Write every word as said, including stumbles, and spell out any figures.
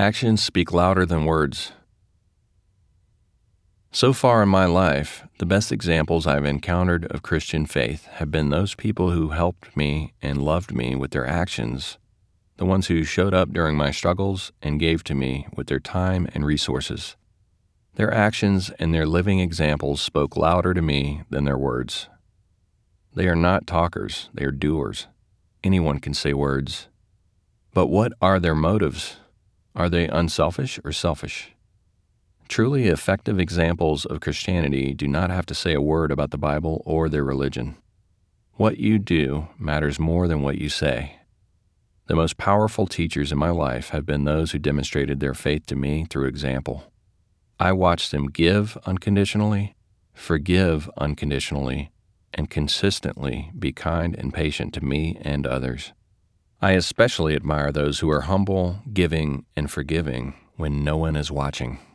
Actions speak louder than words. So far in my life, the best examples I've encountered of Christian faith have been those people who helped me and loved me with their actions, the ones who showed up during my struggles and gave to me with their time and resources. Their actions and their living examples spoke louder to me than their words. They are not talkers, they are doers. Anyone can say words. But what are their motives? Are they unselfish or selfish? Truly effective examples of Christianity do not have to say a word about the Bible or their religion. What you do matters more than what you say. The most powerful teachers in my life have been those who demonstrated their faith to me through example. I watched them give unconditionally, forgive unconditionally, and consistently be kind and patient to me and others. I especially admire those who are humble, giving, and forgiving when no one is watching.